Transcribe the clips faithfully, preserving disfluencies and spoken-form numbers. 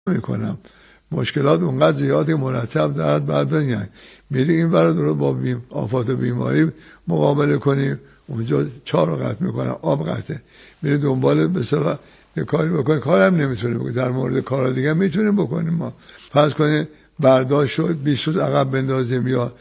میکنم مشکلات اونقدر زیادی مرتب دارد بعد بگن میری این برای رو با بیم آفات و بیماری مقابله کنی اونجا چهار رو قطع میکنن آب قطعه میری دنبال به صلاح یه کاری بکنی کارم نمیتونی بکنی در مورد کارا دیگه میتونیم بکنیم ما پس کنی برداشت شد بیست روز عقب بندازیم یا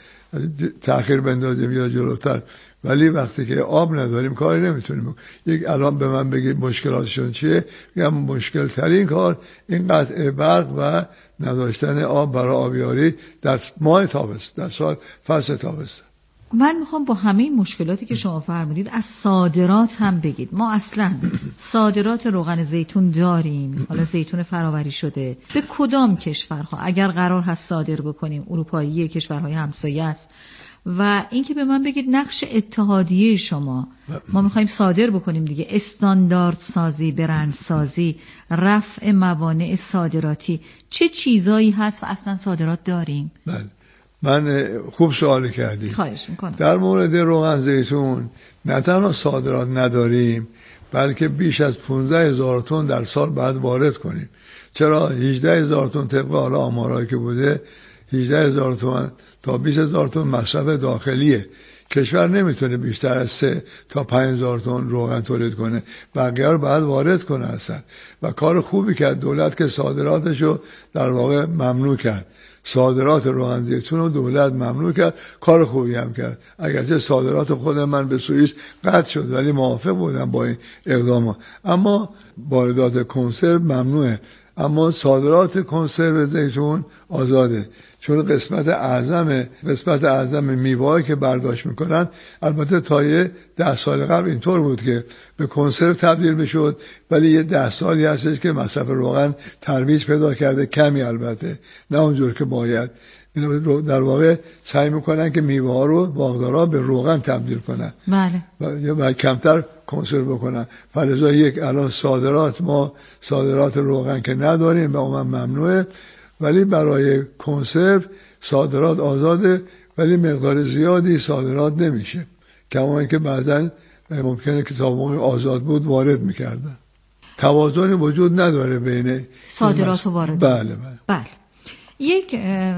تأخیر بندازیم یا جلوتر ولی وقتی که آب نداریم کاری نمیتونیم بکنیم. یک الان به من بگید مشکلاتشون چیه میگم مشکل ترین کار این قطع برق و نداشتن آب برای آبیاری در ماه تابستان در سال فصل تابستان. من میخوام با همه این مشکلاتی که شما فرمودید از صادرات هم بگید. ما اصلا صادرات روغن زیتون داریم، حالا زیتون فراوری شده، به کدام کشورها اگر قرار هست صادر بکنیم؟ اروپایی، کشورهای همسایه است. و اینکه به من بگید نقش اتحادیه شما، ما میخوایم صادر بکنیم دیگه، استاندارد سازی، برند سازی، رفع موانع صادراتی، چه چیزایی هست و اصلا صادرات داریم؟ بله من خوب سوال کردی. خواهش میکنم. در مورد روغن زیتون نه تنها صادرات نداریم بلکه بیش از پانزده هزار تن در سال باید وارد کنیم. چرا؟ هجده هزار تن طبق حالا آمارایی که بوده هجده هزار تن تا بیست هزار تن مصرف داخلیه. کشور نمیتونه بیشتر از سه تا پنج هزار تن روغن تولید کنه، بقیه رو باید وارد کنه اصلا. و کار خوبی کرد دولت که صادراتشو در واقع ممنوع کرد. صادرات روغن زیتون رو دولت ممنوع کرد، کار خوبی هم کرد. اگرچه صادرات خود من به سوئیس قطع شد ولی موافق بودم با این اقدام. اما واردات کنسرو ممنوعه، اما صادرات کنسرو زیتون آزاده، چون قسمت اعظم قسمت اعظم میوه‌ای که برداشت میکنن البته تا یه ده سال قبل اینطور بود که به کنسرو تبدیل میشد ولی یه ده سالی هستش که مصرف روغن ترویج پیدا کرده، کمی البته نه اونجور که باید. اینا در واقع سعی میکنن که میوه ها رو باغدارا به روغن تبدیل کنن بله و, و کمتر کنسرو بکنن. فلذا یک الان صادرات ما صادرات روغن که نداریم و اون ممنوعه، ولی برای کنسرو صادرات آزاده ولی مقدار زیادی صادرات نمیشه، کما اینکه بعضا ممکنه که تا موقع آزاد بود وارد میکردن. توازنی وجود نداره بین صادرات و واردات. بله بله بله. یک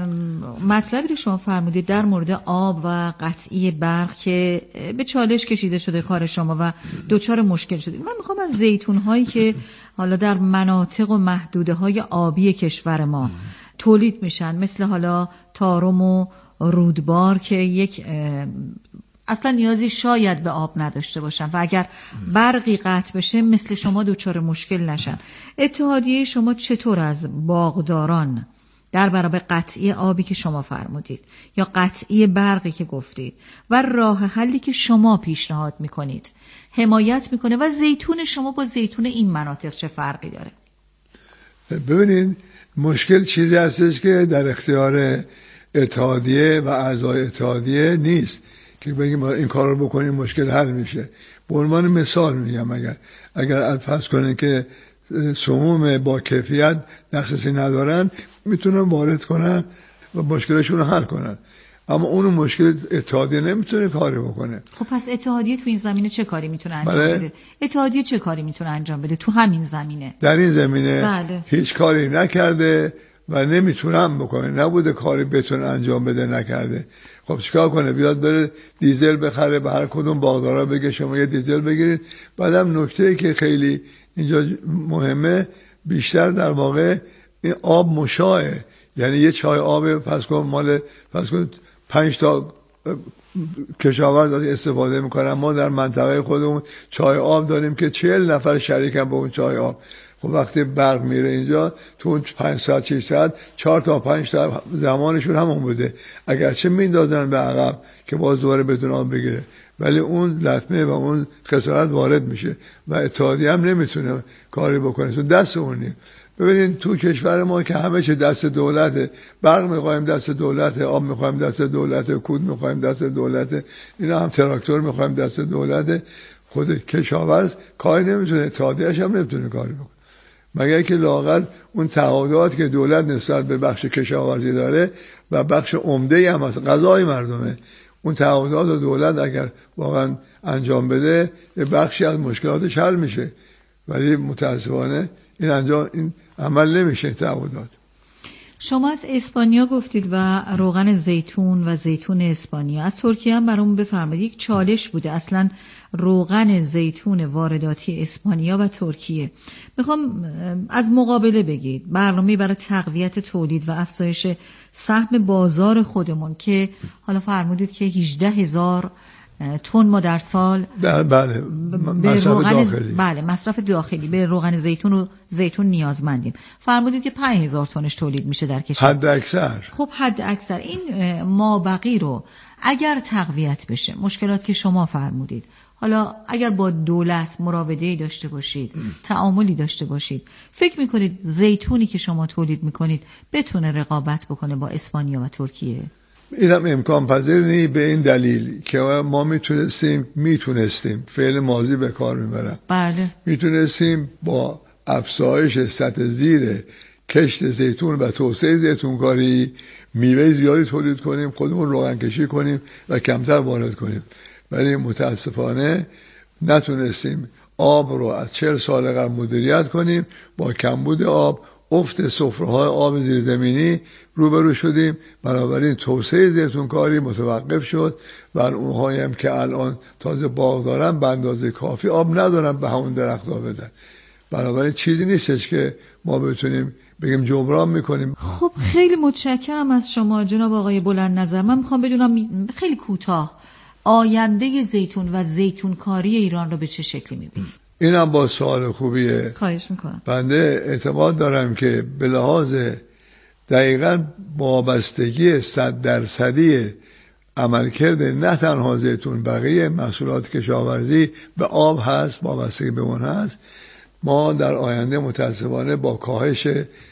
مطلبی رو شما فرمودید در مورد آب و قطعی برق که به چالش کشیده شده کار شما و دوچار مشکل شدید. من میخوام از زیتون هایی که حالا در مناطق و محدوده های آبی کشور ما تولید میشن، مثل حالا تارم و رودبار که یک اصلا نیازی شاید به آب نداشته باشن و اگر برقی قطع بشه مثل شما دوچار مشکل نشن، اتحادیه شما چطور از باغداران در برابر قطعی آبی که شما فرمودید یا قطعی برقی که گفتید و راه حلی که شما پیشنهاد میکنید حمایت میکنه و زیتون شما با زیتون این مناطق چه فرقی داره؟ ببینید مشکل چیزی هستش که در اختیار اتحادیه و اعضای اتحادیه نیست که بگیم این کار رو بکنیم مشکل حل میشه. به عنوان مثال میگم اگر اگر فرض کنین که سموم با کیفیت دسترسی ندارن میتونن وارد کنن و مشکلشون رو حل کنن، اما اون مشکل اتحادیه نمیتونه کاری بکنه. خب پس اتحادیه تو این زمینه چه کاری میتونه انجام بله؟ بده؟ اتحادیه چه کاری میتونه انجام بده تو همین زمینه؟ در این زمینه بله. هیچ کاری نکرده و نمیتونم بکنه، نبوده کاری بتونه انجام بده نکرده. خب چیکار کنه؟ بیاد بره دیزل بخره، به هر کدوم باغدارا بگه شما یه دیزل بگیرید. بعدم نکته‌ای که خیلی اینجا مهمه بیشتر در واقع این آب مشاعه، یعنی یه چای آب پس کن مال پس کن پنج تا کشاورز از استفاده میکنن. ما در منطقه خودمون چای آب داریم که چهل نفر شریکن با اون چای آب. خب وقتی برق میره اینجا تو اون پنج ساعت شش ساعت چهار تا پنج تا زمانشون همون بوده، اگرچه میندازن به عقب که باز دوباره بتونه آب بگیره ولی اون لطمه و اون خسارت وارد میشه و اتحادیه هم نمیتونه کاری بکنه، چون دست اونی. ببینید تو کشور ما که همه چه دست دولته، برق میخوایم دست دولته، آب میخوایم دست دولته، کود میخوایم دست دولته، اینا هم تراکتور میخوایم دست دولته. خود کشاورز کاری نمیتونه، اتحادیه‌اش هم نمیتونه کاری بکنه، مگر که لااقل اون تعهدات که دولت نسبت به بخش کشاورزی داره و بخش عمده‌ای هم از غذای مردمه، اون تعهدات دولت اگر واقعا انجام بده یه بخشی از مشکلاتش حل میشه. ولی متاسفانه این انجام این عمل نمیشه تعهدات. شما از اسپانیا گفتید و روغن زیتون و زیتون اسپانیا. از ترکیه هم برامون بفرمایید. یک چالش بوده اصلا روغن زیتون وارداتی اسپانیا و ترکیه. میخوام از مقابله بگید برنامه برای تقویت تولید و افزایش سهم بازار خودمون که حالا فرمودید که هجده هزار تن ما در سال بله بله مصرف داخلی بله مصرف داخلی به روغن زیتون و زیتون نیازمندیم. فرمودید که پنج هزار تنش تولید میشه در کشور. حد اکثر. خب حد اکثر این مابقی رو اگر تقویت بشه، مشکلات که شما فرمودید، حالا اگر با دولت مراوده‌ای داشته باشید، تعاملی داشته باشید، فکر میکنید زیتونی که شما تولید میکنید بتونه رقابت بکنه با اسپانیا و ترکیه؟ اینم امکان پذیر نیست به این دلیل که ما میتونستیم میتونستیم فعل ماضی به کار میبرم بله میتونستیم با افزایش سطح زیر کشت زیتون و توسعه زیتونکاری میوه زیادی تولید کنیم، خودمون روغن کشی کنیم و کمتر وارد کنیم، ولی متاسفانه نتونستیم. آب رو از چهل سال قبل مدیریت کنیم، با کمبود آب افت سفره‌های آب زیرزمینی روبرو شدیم. بنابراین توسعه زیتونکاری متوقف شد و اونهایی هم که الان تازه باغ دارن به اندازه کافی آب ندارن به همون درخت‌ها بدن. بنابراین چیزی نیستش که ما بتونیم بگیم جبران میکنیم. خب خیلی متشکرم از شما جناب آقای بلند نظر. من میخوام بدونم خیلی کوتاه آینده زیتون و زیتونکاری ایران رو به چه شکلی میبینید؟ اینم با سوال خوبیه. خواهش میکنم. بنده اعتماد دارم که به لحاظ دقیقاً وابستگی صد درصدی عملکرد نه تنها زیتون بقیه محصولات کشاورزی به آب هست، وابستگی به اون هست. ما در آینده متاسفانه با کاهش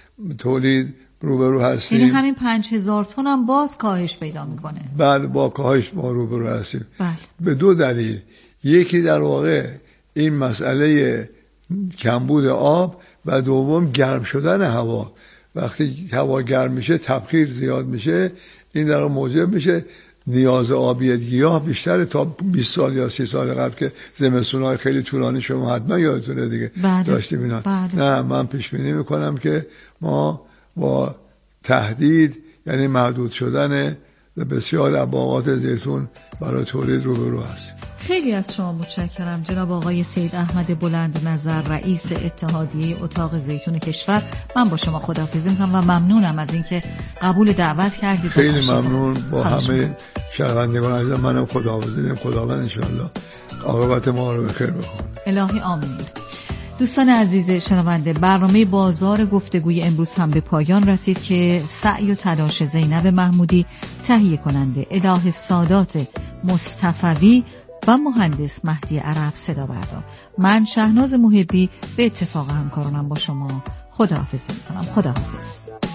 تولید روبرو هستیم. یعنی همین پنج هزار تن هم باز کاهش پیدا میکنه؟ بله با کاهش ما روبرو هستیم. بله. به دو دلیل. یکی در واقع این مسئله کمبود آب و دوم گرم شدن هوا. وقتی هوا گرم میشه تبخیر زیاد میشه، این در موجب میشه نیاز آبی گیاه بیشتر تا بیست سال یا سی سال قبل که زمستون‌های خیلی طولانی شما حتما یادتونه دیگه بله. داشتیم اینا. بله. نه من پیش بینی میکنم که ما با تهدید یعنی محدود شدن بسیار ابعاد زیتون برای تولید روبرو هستیم. خیلی از شما متشکرم جناب آقای سید احمد بلند نظر، رئیس اتحادیه اتاق زیتون کشور. من با شما خداحافظی میکنم و ممنونم از اینکه قبول دعوت کردید. خیلی ممنون. با همه شنوندگان عزیز منم خداحافظی میکنم. خداوند ان شاء الله عاقبت ما رو بخیر بکنه. الهی آمین. دوستان عزیز شنونده، برنامه بازار گفتگوی امروز هم به پایان رسید که سعی و تلاش زینب محمودی، تهیه کننده اله سادات مصطفوی و مهندس مهدی عرب صدا بردار. من شهناز محبی به اتفاق همکارانم با شما خداحافظی میکنم. خداحافظ.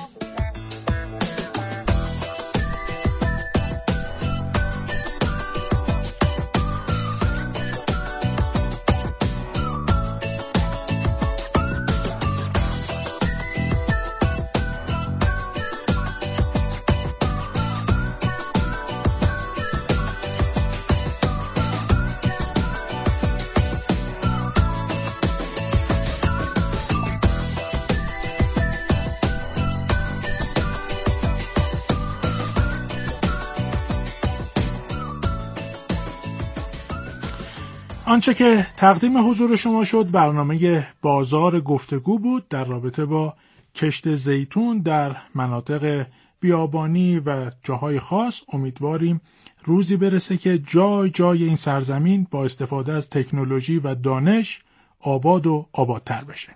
آنچه که تقدیم حضور شما شد برنامه بازار گفتگو بود در رابطه با کشت زیتون در مناطق بیابانی و جاهای خاص. امیدواریم روزی برسه که جای جای این سرزمین با استفاده از تکنولوژی و دانش آباد و آبادتر بشه.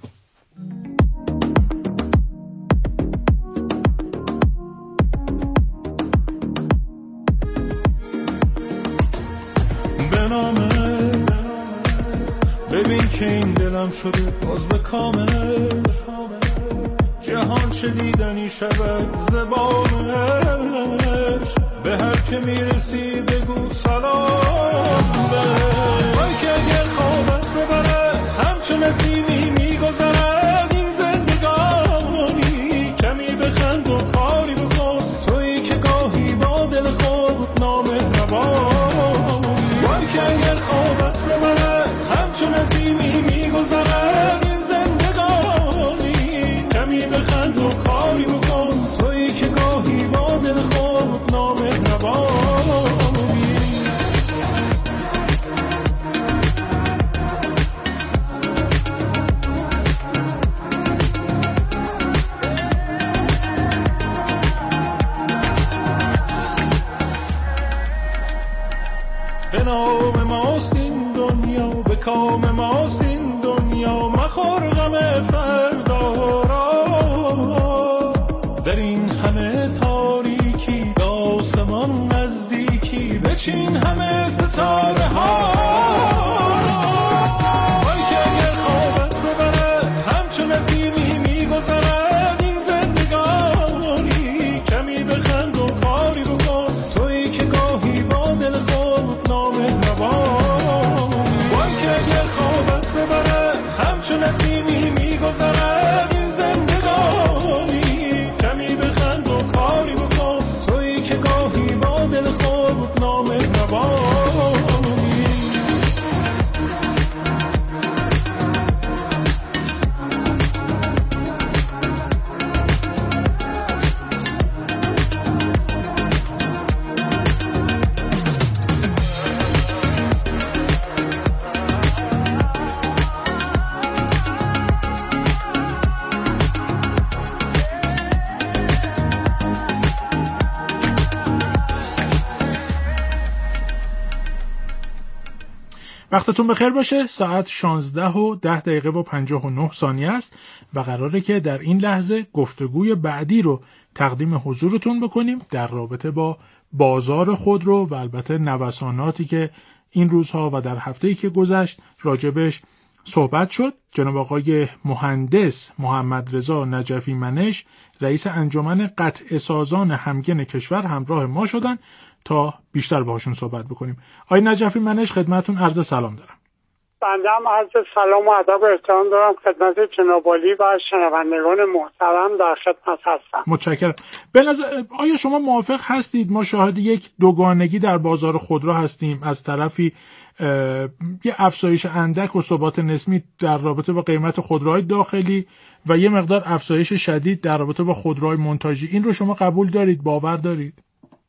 ببین که این دلم شده باز به کامل، جهان چه دیدنی شود زبانش، به هر که میرسی بگو سلام بهش. وای که اگر خوابت ببره همچون نسیمی میگذرد این زندگانی، کمی بخند و کاری بکن تویی که گاهی با دل خود نامهربان. وای که اگر خوابت ببره همچون نسیمی میگذرد این زندگانی، کاری بکن، تویی که گاهی با دل خود نامهربانی. به نام ماست این دنیا، به کام ماست این دنیا، مخور غم فردا را. در این همه تاریکی به آسمان نزدیکی، بچین همه ستاره ها. وای که اگر خوابت ببرد همچون نسیمی میگذرد این زندگانی، کمی بخند و کاری بکن، تویی که گاهی با دل خود نامهربانی. وای که اگر خوابت ببرد همچون نسیمی میگذرد این زندگانی، کمی بخند و کاری بکن، تویی که گاهی با دل خود نامهربانی. وقتتون بخیر باشه. ساعت شانزده و ده دقیقه و پنجاه و نه ثانیه است و قراره که در این لحظه گفتگوی بعدی رو تقدیم حضورتون بکنیم در رابطه با بازار خودرو و البته نوساناتی که این روزها و در هفته‌ای که گذشت راجبش صحبت شد. جناب آقای مهندس محمد رضا نجفی منش، رئیس انجمن قطع سازان همگن کشور، همراه ما شدن تا بیشتر باهاشون صحبت بکنیم. آقای نجفی منش، خدمتتون عرض سلام دارم. بنده هم عرض سلام و ادب و احترام دارم خدمت جناب عالی و شنوندگان محترم در خدمت هستم. متشکرم. به نظر آیا شما موافق هستید ما شاهد یک دوگانگی در بازار خودرو هستیم؟ از طرفی یه افزایش اندک و ثبات نسبی در رابطه با قیمت خودروهای داخلی و یه مقدار افزایش شدید در رابطه با خودروهای مونتاژی. این رو شما قبول دارید؟ باور دارید؟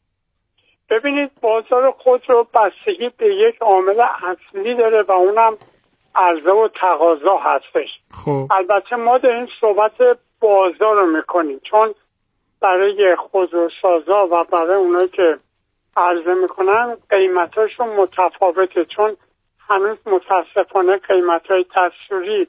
ببینید، بازار خودرو بستگی به یک عامل اصلی داره و اونم عرضه و تقاضا هستش. خب البته ما داریم صحبت بازار رو میکنیم، چون برای خودروسازا و برای اونایی که عرضه میکنن قیمتاشون متفاوته، چون هنوز متاسفانه قیمتای دستوری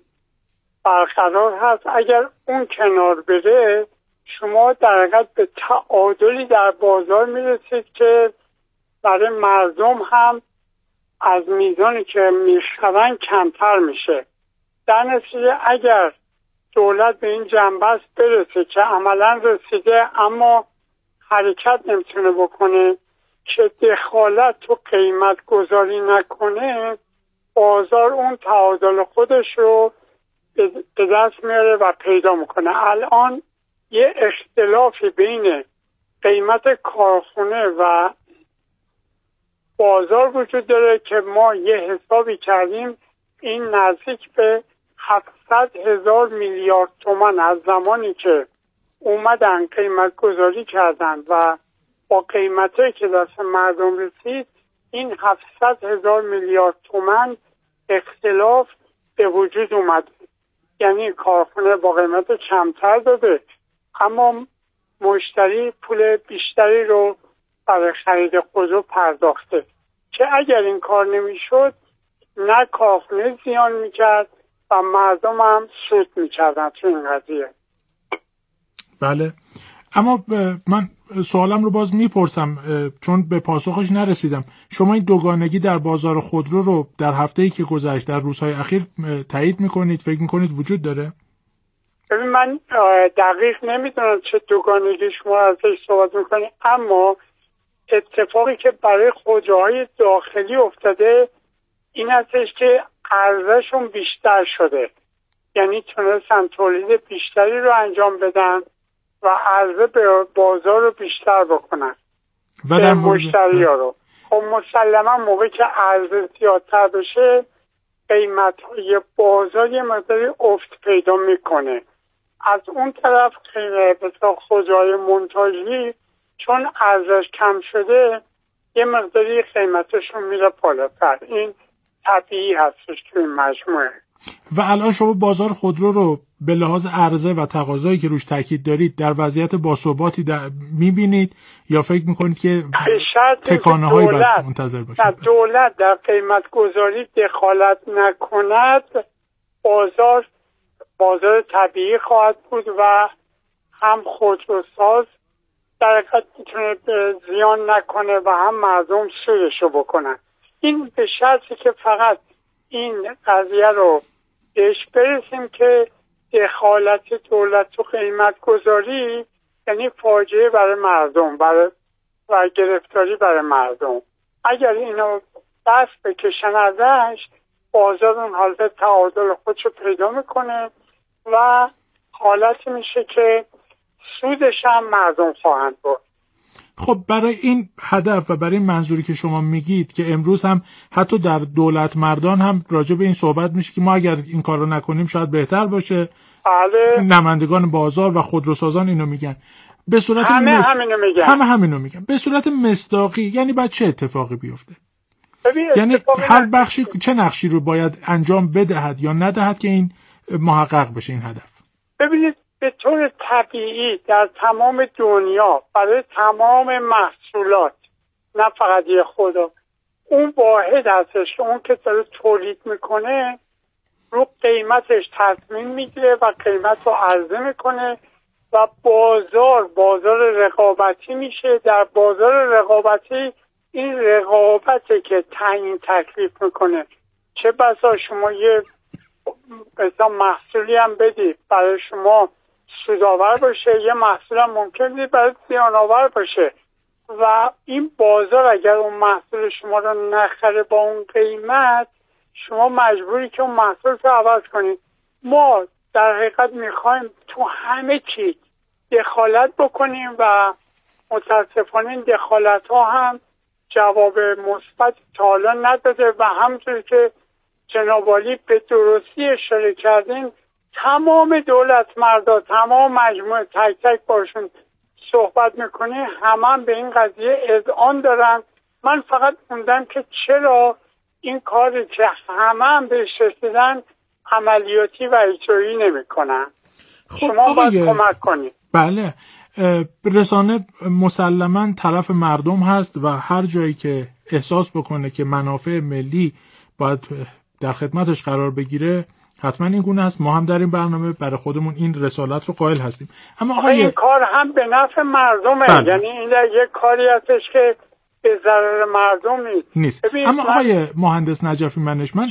برقرار هست. اگر اون کنار بره شما در حقیقت به تعادلی در بازار میرسید که برای مردم هم از میزانی که میخرن کمتر میشه. در نتیجه اگر دولت به این جنبه برسه که عملا رسیده اما حرکت نمیتونه بکنه که دخالت تو قیمت گذاری نکنه، بازار اون تعادل خودش رو به دست میاره و پیدا میکنه. الان یه اختلافی بین قیمت کارخونه و بازار وجود داره که ما یه حسابی کردیم، این نزدیک به هفتصد هزار میلیارد تومان از زمانی که اومدن قیمت گذاری کردن و با قیمتایی که دست مردم رسید، این هفتصد هزار میلیارد تومان اختلاف به وجود اومد. یعنی کارخونه با قیمت کمتر داده اما مشتری پول بیشتری رو برای خرید خودرو پرداخته، که اگر این کار نمیشد نه کارخونه زیان میکرد و مردم هم سود میکردن تو این قضیه. بله، اما من سوالم رو باز میپرسم چون به پاسخش نرسیدم. شما این دوگانگی در بازار خودرو رو در هفته‌ای که گذشت، در روزهای اخیر تایید میکنید؟ فکر میکنید وجود داره؟ ببین، من دقیق نمیدونم چه دوگانگی شما ازش صحبت میکنید، اما اتفاقی که برای خودروهای داخلی افتاده این هستش که عرضهشون بیشتر شده، یعنی تونستن تولید بیشتری رو انجام بدن و عرضه به بازار رو بیشتر بکنن و به مشتری ها رو. خب مسلما موقعی که عرضه زیادتر بشه قیمت های بازار یه مقداری افت پیدا میکنه. از اون طرف بسیار خودروهای منتاجی چون ارزش کم شده یه مقداری قیمتشون میره بالاتر. این طبیعی هستش توی مجموعه. و الان شما بازار خودرو رو به لحاظ عرضه و تقاضایی که روش تاکید دارید در وضعیت باثباتی میبینید یا فکر میکنید که تکانه هایی باید منتظر باشید؟ دولت در قیمت گذاری دخالت نکند بازار بازار طبیعی خواهد بود و هم خودروساز در حقیقت میتونه زیان نکنه و هم مردم سودشو بکنن. این به شرطی که فقط این قضیه رو بهش برسیم که دخالت دولت تو قیمت گذاری یعنی فاجعه برای مردم برای و گرفتاری برای مردم. اگر اینو دست بکشن ازش بازار اون حالت تعادل خودشو پیدا میکنه و حالتی میشه که سودش هم مردم خواهند بود. خب برای این هدف و برای این منظوری که شما میگید که امروز هم حتی در دولت مردان هم راجع به این صحبت میشه که ما اگر این کار رو نکنیم شاید بهتر باشه. بله. نمایندگان بازار و خودروسازان اینو میگن. به صورت همه مس... همینو میگن. همه همینو میگن. به صورت مصداقی یعنی باید چه اتفاقی بیفته؟ یعنی هر بخشی چه نقشی رو باید انجام بدهد یا ندهد که این محقق بشه این هدف؟ ببینید به طور طبیعی در تمام دنیا برای تمام محصولات نه فقط یه خدا اون واحد هستش که اون که داره تولید میکنه رو قیمتش تصمیم میگیره و قیمت رو عرضه میکنه و بازار بازار رقابتی میشه. در بازار رقابتی این رقابته که تعیین تکلیف میکنه. چه بسا شما یه مثلا محصولی هم بدید برای شما سودآور باشه، یه محصول هم ممکنه برای زیان‌آور باشه و این بازار اگر اون محصول شما رو نخره با اون قیمت شما مجبوری که اون محصول رو عوض کنید. ما در حقیقت میخوایم تو همه چی دخالت بکنیم و متاسفانه این دخالت ها هم جواب مثبت تا حالا نداده و همونطور که جناب عالی به درستی اشاره کردین تمام دولت مردا تمام مجموعه تک تک باشون صحبت میکنه همه هم به این قضیه اذعان دارن. من فقط موندم که چرا این کاری که همه هم بهش رسیدن عملیاتی و اجرایی نمیکنن. خب شما باید کمک کنید. بله رسانه مسلماً طرف مردم هست و هر جایی که احساس بکنه که منافع ملی باید در خدمتش قرار بگیره حتما این گونه است. ما هم در این برنامه برای خودمون این رسالت رو قائل هستیم. اما آقای این کار هم به نفع مردمه. بله. یعنی این یک کاری هستش که به ضرر مردم نیست. نیست. اما آقای مهندس نجفی منشمند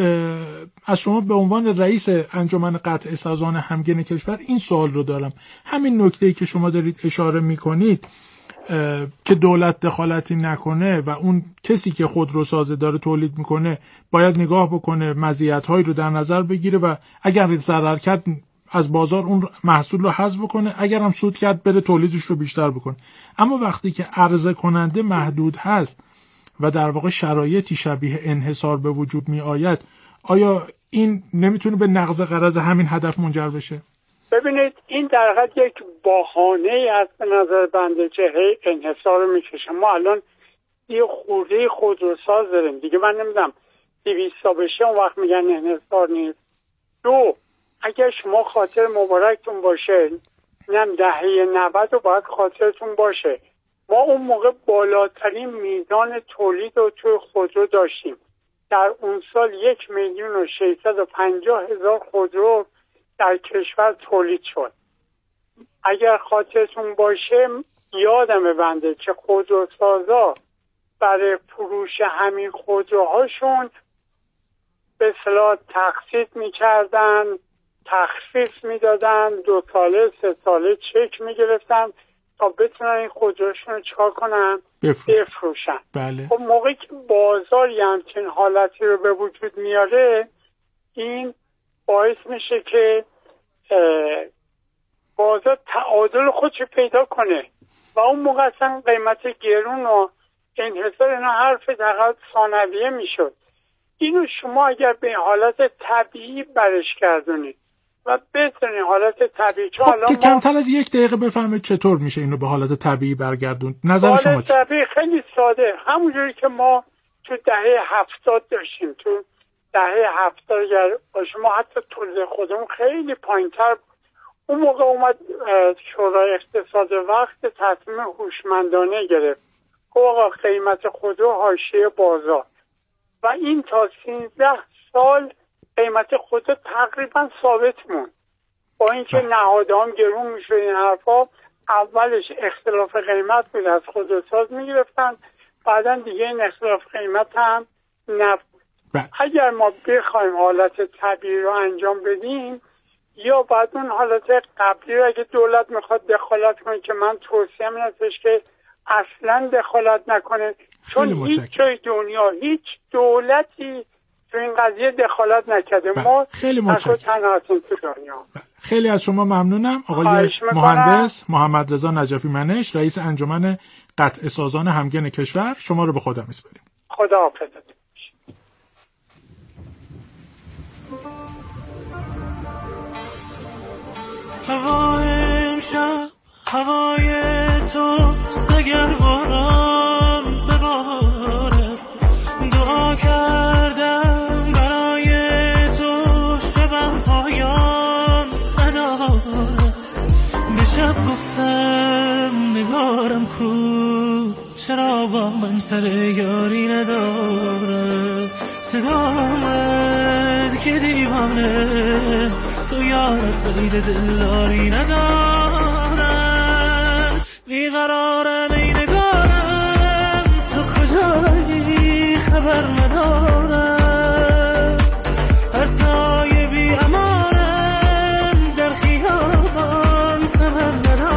از شما به عنوان رئیس انجمن قطع سازان همگن کشور این سوال رو دارم. همین نکته‌ای که شما دارید اشاره می‌کنید که دولت دخالتی نکنه و اون کسی که خودروسازه داره تولید میکنه باید نگاه بکنه مزیت‌هایی رو در نظر بگیره و اگر ضرر کرد از بازار اون محصول رو حذف بکنه، اگر هم سود کرد بره تولیدش رو بیشتر بکنه. اما وقتی که عرضه کننده محدود هست و در واقع شرایطی شبیه انحصار به وجود می آید، آیا این نمیتونه به نقض غرض همین هدف منجر بشه؟ ببینید این در حقیقت یک بهانه‌ای است به نظر بنده که هی انحصار رو میکشه. ما الان یه خورده خودروساز داریم دیگه، من نمیدونم دویستا بشه اون وقت میگن انحصار نیست. دو، اگر شما خاطر مبارکتون باشه نم دهه نود رو باید خاطرتون باشه ما اون موقع بالاترین میزان تولید رو توی خودرو داشتیم. در اون سال یک میلیون و ششصد و پنجاه هزار خودرو در کشور تولید شد. اگر خاطرتون باشه یادم بنده که خودروسازا برای فروش همین خودروهاشون به اصطلاح تقسیط میکردن، تخفیف میدادن، دو ساله سه ساله چک میگرفتن تا بتونن این خودروشون رو چکار کنن؟ بفروشن. بفروشن. بله. خب موقعی که بازار یه همچین حالتی رو به وجود میاره این باعث میشه که بازار تعادل خودش پیدا کنه و اون موقع اصلا قیمت گرون و انحصار اینا حرف دقیق ثانویه میشد. اینو شما اگر به حالت طبیعی برش گردونید و بتونی حالت طبیعی. خب که کمتر از یک دقیقه بفهمید چطور میشه اینو به حالت طبیعی برگردوند. نظر شما چیه؟ طبیعی خیلی ساده، همونجوری که ما تو دهه هفتاد داشتیم. تو دهه هفتاد اگر باشه ما حتی تولید خودمون خیلی پایین‌تر بود. اون موقع اومد شورای اقتصاد وقت تصمیم هوشمندانه گرفت، گفت آقا قیمت خودرو حاشیه بازار، و این تا سیزده سال قیمت خودرو تقریبا ثابت موند. با اینکه نهادها هم گرون میشد این حرفا، اولش اختلاف قیمت بود از خودروساز میگرفتن، بعدا دیگه این اختلاف قیمت هم نبود. اگر ما بخوایم حالت طبیعی رو انجام بدیم، یا بعد اون حالت قبلی رو اگه دولت میخواد دخالت کنه، که من توصیه من هستش که اصلا دخالت نکنه، چون هیچ جای دنیا هیچ دولتی تو این قضیه دخالت نکرده. ما خیلی متشکرم. تو دنیا. خیلی از شما ممنونم. آقای مهندس محمد رضا نجفی منش، رئیس انجمن قطع سازان همگن کشور، شما رو به خدا میسپاریم. خدا حافظ. هوای امشب هوای تو دگر باران بباره، دعا کردم برای تو شبم پایان نداره. به شب گفتم نگارم کو، چرا با من سر یاری نداره. صدامت که دیوانه، تو یارت غیر دلداری نداره. بیقرارم ای نگارم، تو کجایی خبر ندارم. هر سایه بی امانم، در خیابان سمر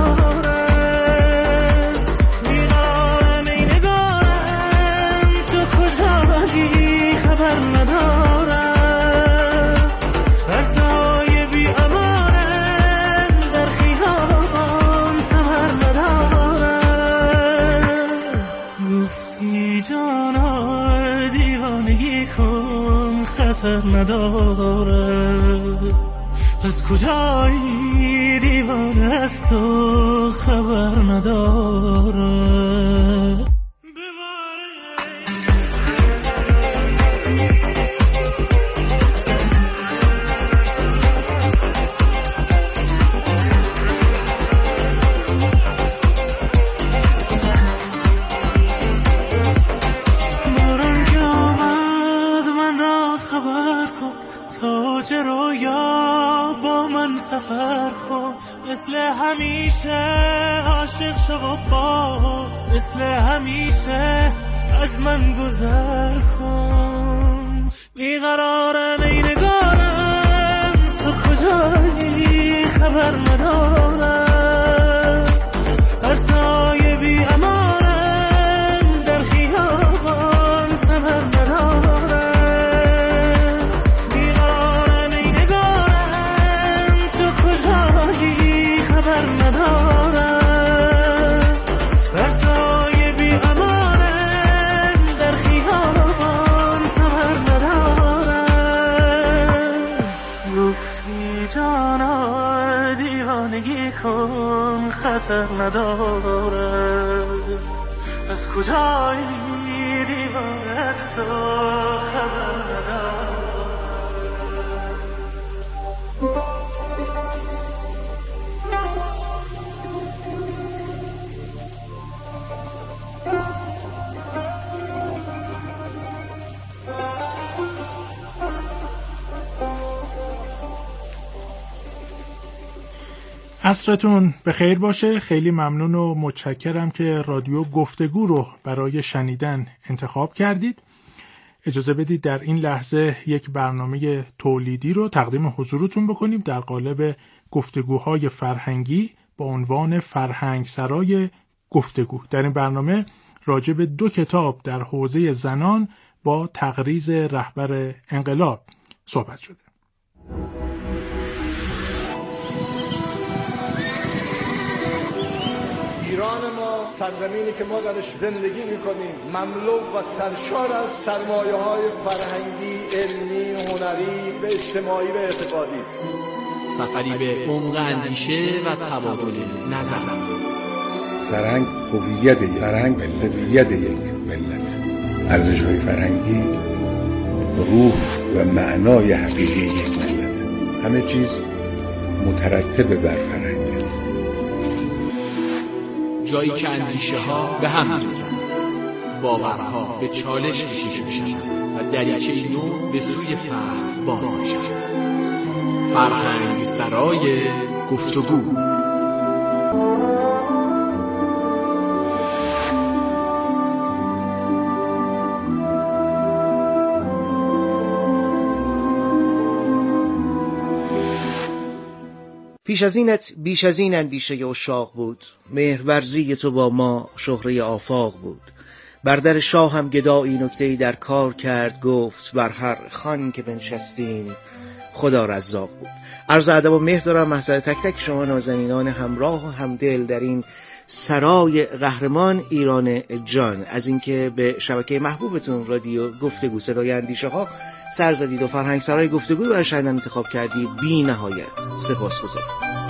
ندارم. بیقرارم ای نگارم، تو کجایی خبر ندارم. هر سایه بی امانم، در خیابان سمر ندارم. گفتی جانا دیوانگی کن خطر نداره، پس کجایی دیوانه است تو خبر نداره. سفر کن مثل همیشه، عاشق شو و باز مثل همیشه از من گذر کن. بیقرارم ای نگارم، تو کجایی خبر ندارم. هر سایه بی امانم، در خیابان سمر ندارم. خطر نداره، از کجایی دیوانه است و خبر نداره. عصرتون به خیر باشه. خیلی ممنون و متشکرم که رادیو گفتگو رو برای شنیدن انتخاب کردید. اجازه بدید در این لحظه یک برنامه تولیدی رو تقدیم حضورتون بکنیم در قالب گفتگوهای فرهنگی با عنوان فرهنگ سرای گفتگو. در این برنامه راجع به دو کتاب در حوزه زنان با تقریض رهبر انقلاب صحبت شده. ایران ما، سرزمینی که ما درش زندگی میکنیم، مملو و سرشار از سرمایه‌های فرهنگی، علمی، هنری و اجتماعی و اعتقادی است. سفری به عمق اندیشه و تبادل نظر. فرهنگ هویت یک فرهنگ هویت یک ملت. ارزش‌های فرهنگی روح و معنای حقیقی یک ملت. همه چیز مترتب بر فرهنگ. جایی که اندیشه ها به هم می‌ریزند، باورها به چالش کشیده می‌شوند و دریچه نو به سوی فهم باز می‌شود. فرهنگ سرای گفتگو. پیش از اینت بیش از این اندیشه اشاق بود، مهرورزی تو با ما شهره آفاق بود. بر در شاه هم گدایی نکته‌ای در کار کرد، گفت بر هر خان که بنشستیم خدا رزاق بود. عرض ادب و مهر دارم محضر تک تک شما نازنینان همراه و همدل در این سرای قهرمان ایران جان، از اینکه به شبکه محبوبتون رادیو گفتگو صدای اندیشه ها سر زدید و فرهنگ سرای گفتگو برای شنیدن انتخاب کردید، بی نهایت سپاسگزارم.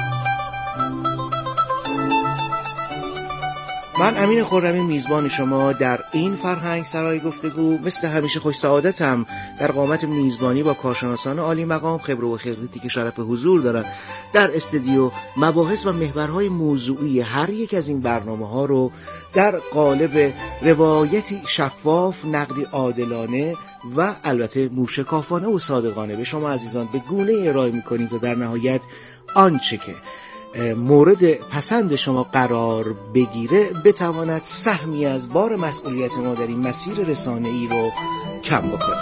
من امین خرمی میزبان شما در این فرهنگ سرای گفتگو، مثل همیشه خوش سعادتم در قامت میزبانی با کارشناسان عالی مقام خبره و خبرتی که شرف حضور دارن در استودیو، مباحث و محورهای موضوعی هر یک از این برنامه ها رو در قالب روایتی شفاف، نقدی عادلانه و البته موشکافانه و صادقانه به شما عزیزان به گونه ارائه می‌کنیم تا در نهایت آنچه که مورد پسند شما قرار بگیره بتواند سهمی از بار مسئولیت ما در این مسیر رسانه‌ای رو کم بکنه.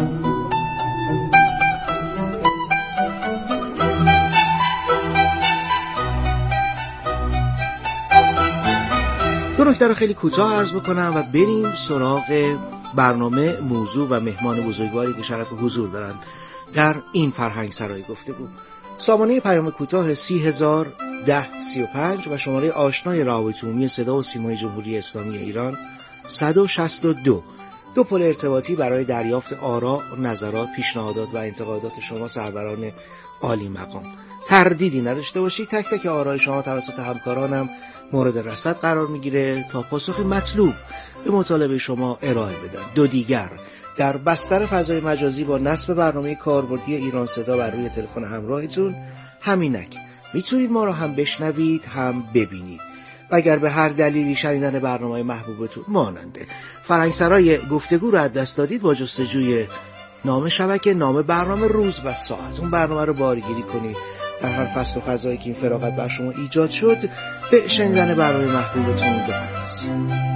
دو نکته رو خیلی کوتاه عرض بکنم و بریم سراغ برنامه، موضوع و مهمان بزرگواری که شرف حضور دارند در این فرهنگ سرای گفتگو. سامانه پیام کوتاه سی هزار ده سی و پنج و شماره آشنای روابط عمومی صدا و سیمای جمهوری اسلامی ایران صد و شصت و دو. دو پل ارتباطی برای دریافت آرا، نظرات، پیشنهادات و انتقادات شما سروران عالی مقام. تردیدی نداشته باشید، تک تک آرای شما توسط همکارانم مورد رصد قرار میگیره تا پاسخ مطلوب به مطالبه شما ارائه بدن. دو دیگر در بستر فضای مجازی با نصب برنامه کاربردی ایران صدا بر روی تلفن همراهتون، همینک میتونید ما را هم بشنوید هم ببینید و اگر به هر دلیلی شنیدن برنامه محبوبتون ماننده فرهنگ سرای گفتگو رو از دست دادید، با جستجوی نام شبکه، نام برنامه، روز و ساعت اون برنامه رو بارگیری کنید. در هر فصل و فضایی که این فراغت بر شما ایجاد شد به شنیدن برنامه محبوبتون بپردازید.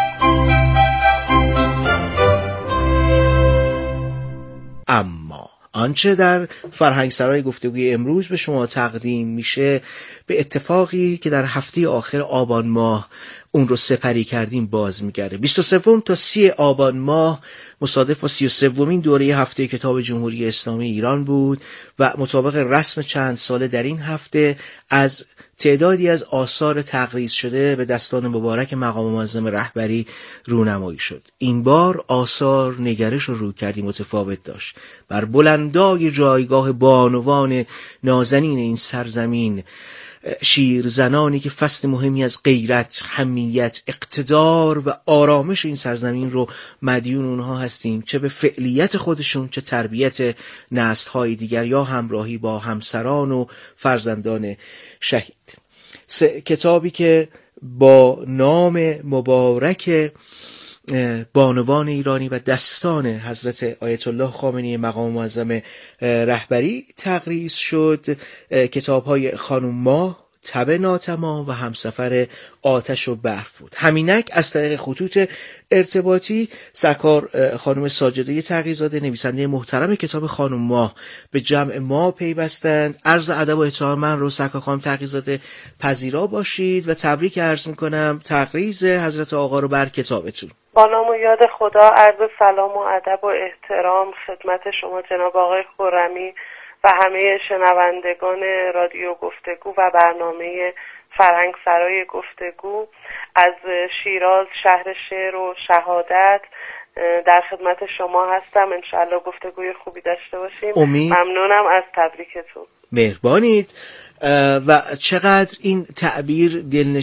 اما آنچه در فرهنگ سرای گفتگوی امروز به شما تقدیم میشه به اتفاقی که در هفته آخر آبان ماه اون رو سپری کردیم باز میگرده. بیست و سوم تا سی آبان ماه مصادف با سی و سومین دوره هفته کتاب جمهوری اسلامی ایران بود و مطابق رسم چند ساله در این هفته از تعدادی از آثار تقریض شده به دستان مبارک مقام معظم رهبری رونمایی شد. این بار آثار نگرش و رویکردی متفاوت داشت. بر بلندای جایگاه بانوان نازنین این سرزمین، شیرزنانی که فصل مهمی از غیرت، حمیت، اقتدار و آرامش این سرزمین رو مدیون اونها هستیم، چه به فعلیت خودشون، چه تربیت نسل‌های دیگر یا همراهی با همسران و فرزندان شهید. کتابی که با نام مبارک بانوان ایرانی و دستان حضرت آیت الله خامنه‌ای مقام معظم رهبری تقریض شد، کتاب‌های خانم ماه، تب ناتمام و همسفر آتش و برف بود. همینک از طریق خطوط ارتباطی سرکار خانم ساجده تقی‌زاده، نویسنده محترم کتاب خانم ماه، به جمع ما پیوستند. عرض ادب و احترام من رو سرکار خانم تقی‌زاده پذیرا باشید و تبریک عرض می‌کنم تقریض حضرت آقا رو بر کتابتون. با نام و یاد خدا عرض سلام و ادب و احترام خدمت شما جناب آقای خرمی و همه شنوندگان رادیو گفتگو و برنامه فرهنگ سرای گفتگو از شیراز، شهر شعر و شهادت، در خدمت شما هستم. انشاءالله گفتگوی خوبی داشته باشیم. امید. ممنونم از تبریکتون. مهربانید و چقدر این تعبیر